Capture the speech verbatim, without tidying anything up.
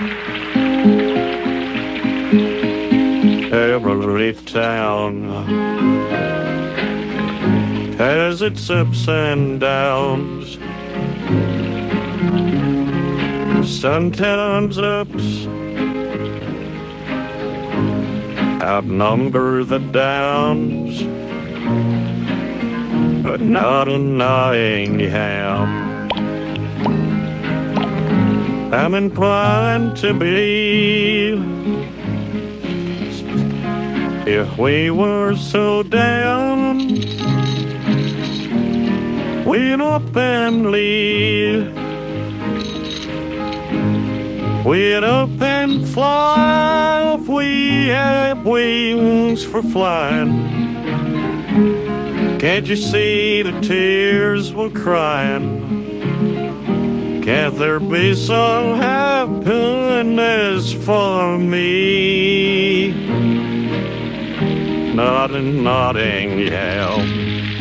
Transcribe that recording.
Every town has its ups and downs. Sometimes ups outnumber the downs, but not in Nottingham. I'm inclined to believe if we were so down, we'd up and leave. We'd up and fly if we had wings for flying. Can't you see the tears we're crying? Can't there be some happiness for me? Not in Nottingham.